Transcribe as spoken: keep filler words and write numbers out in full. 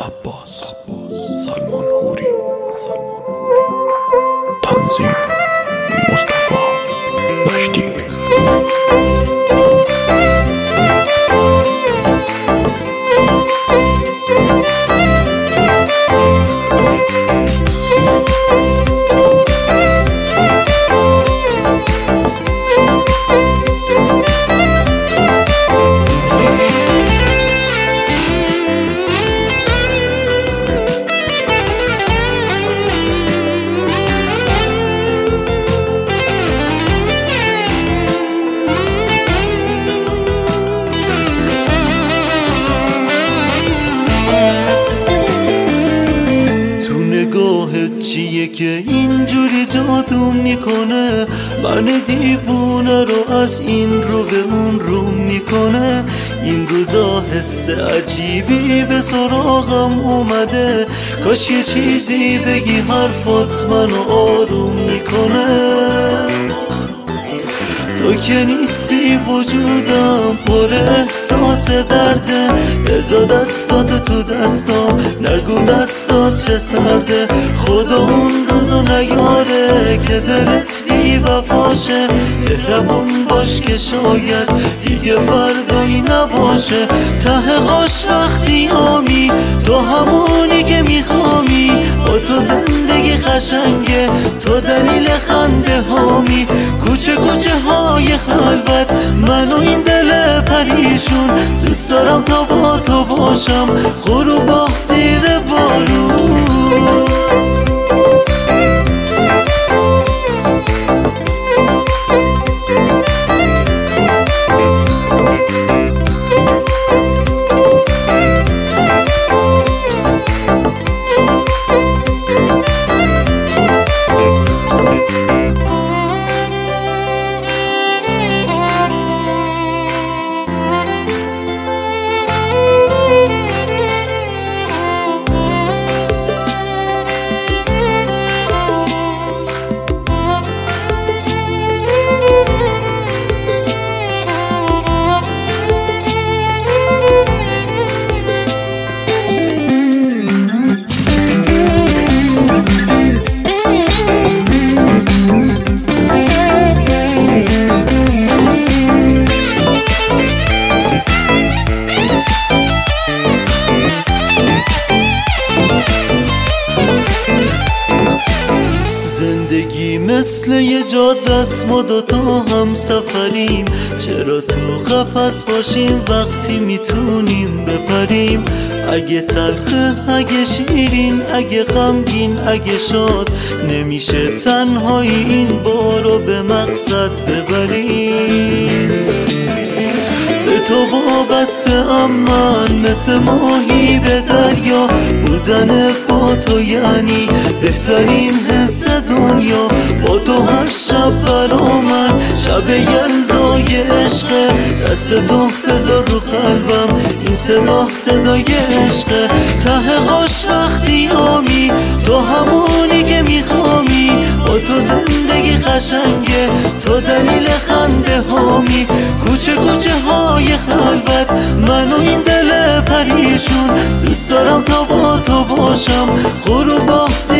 عباس سلمان هوری تنظیم مصطفی مشتی. نگاهت چیه که اینجوری جادو میکنه؟ من دیوونه رو از این رو به اون رو میکنه. این روزا حس عجیبی به سراغم اومده، کاش یه چیزی بگی حرفات منو آروم میکنه. تو که نیستی وجودم پر احساس درده، بذار دستات تو دستام، نگو دستات چه سرده. خدا اون روزو نیاره که دلت بی وفاشه، مهربون باش که شاید دیگه فردایی نباشه. ته قاش وقتی آمی تو همونی که میخوامی، با تو زندگی قشنگه، تو دلیل خنده هامی. کوچه کوچه های خلوت من و این دل پریشون، دوست دارم تا با تو باشم غروب زیر بارون. زندگی مثل یه جاده است، ما دوتا هم سفریم. چرا تو قفس باشیم وقتی میتونیم بپریم؟ اگه تلخه اگه شیرین، اگه غمگین اگه شاد، نمیشه تنهایی این بارو به مقصد ببریم. به تو وابسته ام من مثل ماهی به دریا، بودن با تو یعنی بهترین حس دنیا. با تو هر شب برا من شب یلدای عشقه، دست تو بذار رو قلبم، این صدا صدای عشقه. ته قاش وقتی آمی تو همونی که میخوامی، با تو زندگی قشنگه، تو دلیل خنده هامی. کوچه کوچه های خلوت من و این دل پریشون، دوست دارم تا با تو باشم غروب